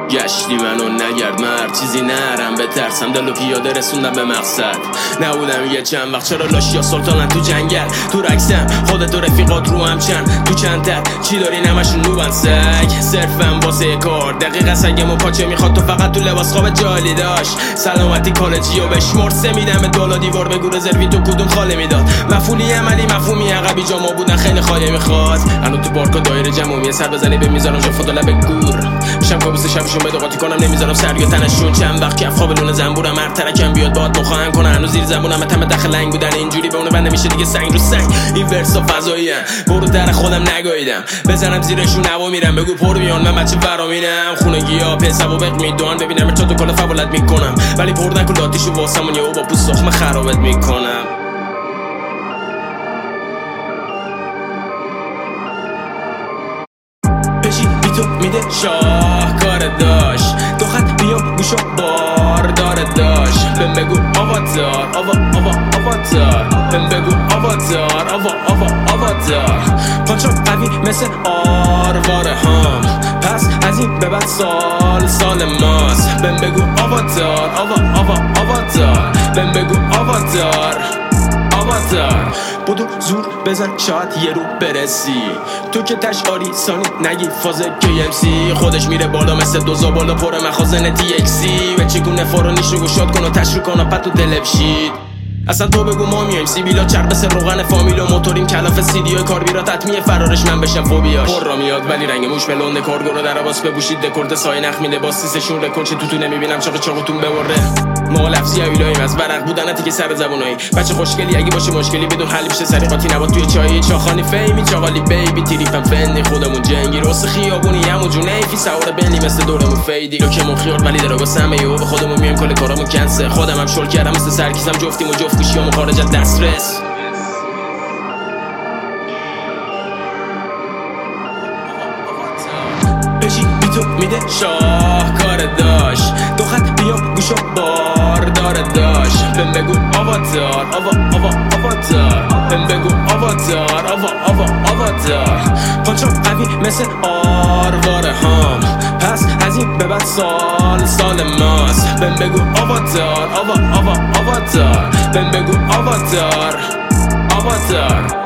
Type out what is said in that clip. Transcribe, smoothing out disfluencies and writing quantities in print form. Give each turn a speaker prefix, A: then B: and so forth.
A: گشتی منو نگرد مرد چیزی نرم بترسم دل و پیاده رسوندم به مقصد نبودم یه چند وقت چرا لاشیا سلطانن تو جنگل تو رکسم خودت و رفیقات رو هم چند تو چند تر چی داری نمشون نوبن سگ صرفم واسه کار دقیقه سگم و پاچه میخواد تو فقط تو لباس خواب جالی داشت سلامتی کالجی و بشمرد سه میدم به دولا دیوار بگو رزروی تو کدوم خاله میداد مفعولی عملی مفهومی عقبی جامو بودن خیلی خاله میخواد الان تو پارک و دایره جمعی سر بزنی به میذارم جو فوتو لب گور میشم کابوس شبشون بده قاطی کنم نمیذارم سر یا تنشون چند وقت کف خواب لونه زنبورم هر ترکم بیاد باهات مخاهم کنه هنوز زیر زبونم تم داخل لنگ بودن اینجوری به اون بنده میشه دیگه سنگ رو سنگ این ورسا فضاییه برو در خودم نگاییدم بزنم زیرشون هوا میرم بگو پر میان من بچه فرامینم خونگی‌ها پسبابق میدون ببینم چطور تو کلا فولت میکنم ولی پر نکن لاتیشو واسمون یهو با پوست سخم خرابت میکنم بشی بی تو میده شاهکار داشت دو خط بیام گوشو باردار داشت بهم بگو آواتار آواتار بهم بگو آواتار آواتار پانچو قوی مثل آرواره هام پس از این به بعد سال ماست بهم بگو آواتار آواتار بهم بگو آواتار بودو زور بزن شاید یه رو برسی تو که تشعاری سانی نگی فاز KMC خودش میره بالا مثل دوزا بالا پر مخازن TXC و چگونه فارانیش رو گشاد کن و تشریح کن و پد تو دلبشید اصلا تو بگو ما میایم سیبیلا چرب مثل روغن فامیل و موتوریم کلاف سیدیو کاربیرات حتمیه فرارش من بشم فوبیاش پر را میاد ولی رنگ موش بلونده کارگو رو در عباس بپوشید دکورد سای نخ میده با سیسشون رکورد چه تو نمیبینم چاقتون ببره ما لفظی اویلاییم از ورق بودنتی که سر زبونایی بچه خوشگلی اگه باشه مشکلی بدون حل میشه سریقاتی نبات توی چای چاخانی فیمی چاقالی بیبی تریفم فنی خودمون جنگی راست خیابونی همون جونه فی سوار بنی مثل دورمون فیدی لوکمون خیار ولی دراگا سمه یهو به خودمون میایم کل کارامون کنسل خودم هم شل کردم مثل سرکیزم جفتیم و جفت گوشیامون خارج از دسترس بشی بی تو میده شاهکار داشت دو خط بیام گوشو باردار داشت بهم بگو آواتار بهم بگو آواتار آواتار پانچو قوی مثل آرواره هام پس از این به بعد سال ماست بهم بگو آواتار آواتار بهم بگو آواتار